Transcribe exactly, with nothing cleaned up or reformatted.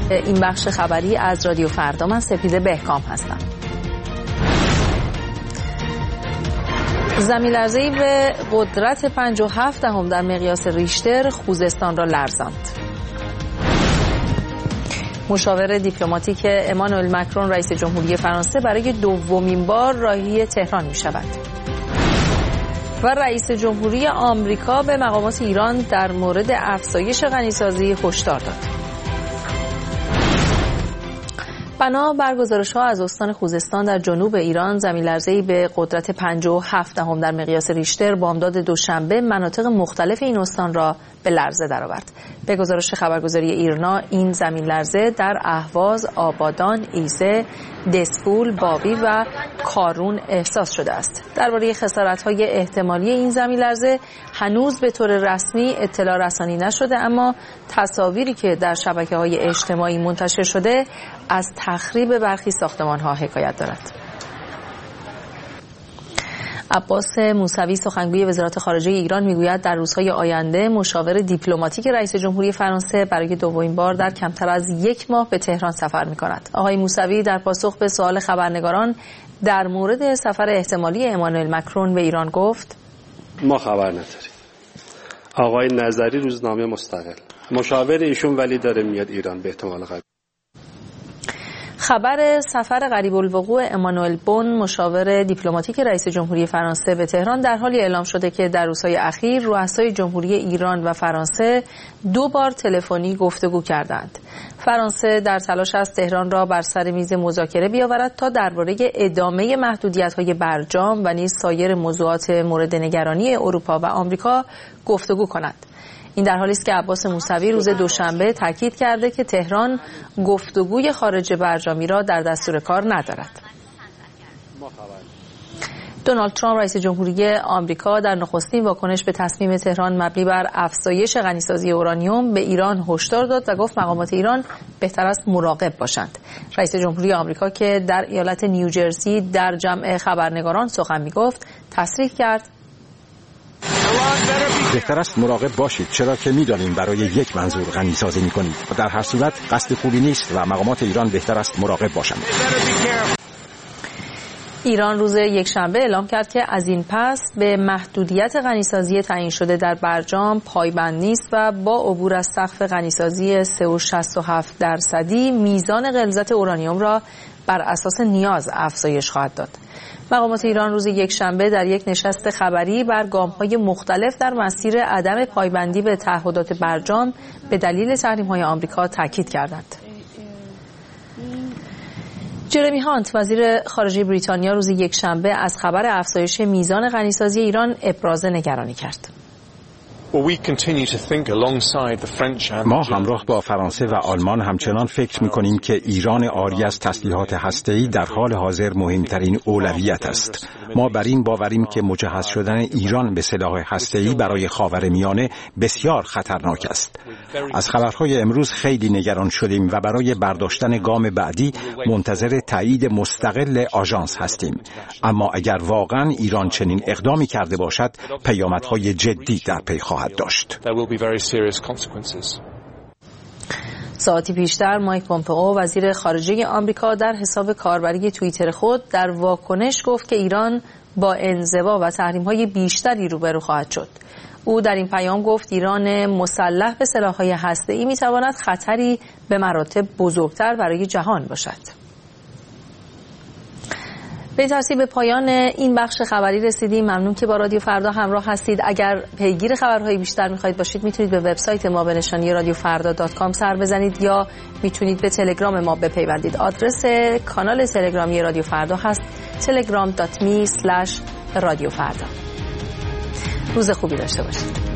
این بخش خبری از رادیو فردا. من سپیده بهکام هستم. زمین‌لرزه‌ای به قدرت پنج و هفت دهم در مقیاس ریشتر خوزستان را لرزاند. مشاور دیپلماتیک امانوئل مکرون رئیس جمهوری فرانسه برای دومین بار راهی تهران می شود. و رئیس جمهوری آمریکا به مقامات ایران در مورد افزایش غنیسازی هشدار داد. بنا بر گزارش‌ها از استان خوزستان در جنوب ایران، زمین‌لرزه‌ای به قدرت پنج و هفت دهم در مقیاس ریشتر بامداد دوشنبه مناطق مختلف این استان را به لرزه درآورد. به گزارش خبرگزاری ایرنا، این زمین‌لرزه در اهواز، آبادان، ایزه، دسفول، بابی و کارون احساس شده است. درباره خسارت‌های احتمالی این زمین‌لرزه هنوز به طور رسمی اطلاع رسانی نشده، اما تصاویری که در شبکه‌های اجتماعی منتشر شده از تخریب برخی ساختمان‌ها حکایت دارد. عباس موسوی سخنگوی وزارت خارجه ایران میگوید در روزهای آینده مشاور دیپلماتیک رئیس جمهوری فرانسه برای دومین بار در کمتر از یک ماه به تهران سفر می‌کند. آقای موسوی در پاسخ به سوال خبرنگاران در مورد سفر احتمالی امانوئل مکرون به ایران گفت: ما خبر نداریم. آقای نظری روزنامه مستقل، مشاور ایشون ولی داره میاد ایران به احتمال قوی. خبر سفر قریب الوقوع امانوئل بون مشاور دیپلماتیک رئیس جمهوری فرانسه به تهران در حالی اعلام شده که در روزهای اخیر رؤسای جمهوری ایران و فرانسه دو بار تلفنی گفتگو کردند. فرانسه در تلاش است تهران را بر سر میز مذاکره بیاورد تا درباره ادامه محدودیت‌های برجام و نیز سایر موضوعات مورد نگرانی اروپا و آمریکا گفتگو کند. این در حالی است که عباس موسوی روز دوشنبه تاکید کرده که تهران گفتگوی خارج برجامی را در دستور کار ندارد. دونالد ترامپ رئیس جمهوری آمریکا در نخستین واکنش به تصمیم تهران مبنی بر افزایش غنیسازی اورانیوم به ایران هشدار داد و گفت مقامات ایران بهتر است مراقب باشند. رئیس جمهوری آمریکا که در ایالت نیوجرسی در جمع خبرنگاران سخن می‌گفت، تصریح کرد: بهتر است مراقب باشید، چرا که می‌دانیم برای یک منظور غنی‌سازی می‌کنید و در هر صورت قصد خوبی نیست و مقامات ایران بهتر است مراقب باشند. ایران روز یکشنبه اعلام کرد که از این پس به محدودیت غنیسازی تعیین شده در برجام پایبند نیست و با عبور از سقف غنیسازی سه و شصت و هفت درصدی میزان غلظت اورانیوم را بر اساس نیاز افزایش خواهد داد. مقامات ایران روز یکشنبه در یک نشست خبری بر گام‌های مختلف در مسیر عدم پایبندی به تعهدات برجام به دلیل تحریم‌های آمریکا تاکید کردند. جرمی هانت وزیر خارجه بریتانیا روز یکشنبه از خبر افزایش میزان غنیسازی ایران ابراز نگرانی کرد. ما همراه با فرانسه و آلمان همچنان فکر می‌کنیم که ایران عاری از تسلیحات هسته‌ای در حال حاضر مهمترین اولویت است. ما بر این باوریم که مجهز شدن ایران به سلاح هسته‌ای برای خاورمیانه بسیار خطرناک است. از خبرهای امروز خیلی نگران شدیم و برای برداشتن گام بعدی منتظر تایید مستقل آژانس هستیم. اما اگر واقعاً ایران چنین اقدامی کرده باشد، پیامدهای جدی در پی خواهد داشت. ساعتی پیشتر مایک پومپئو وزیر خارجه آمریکا در حساب کاربری توییتر خود در واکنش گفت که ایران با انزوا و تحریم‌های بیشتری روبرو خواهد شد. او در این پیام گفت ایران مسلح به سلاح‌های هسته‌ای می‌تواند خطری به مراتب بزرگتر برای جهان باشد. به ترتیب به پایان این بخش خبری رسیدیم. ممنون که با رادیو فردا همراه هستید. اگر پیگیر خبرهای بیشتر می‌خواید باشید میتونید به وبسایت ما به نشانی رادیو فردا دات کام سر بزنید یا میتونید به تلگرام ما بپیوندید. آدرس کانال تلگرامی رادیو فردا هست تلگرام دات می اسلش رادیو فردا. روز خوبی داشته باشید.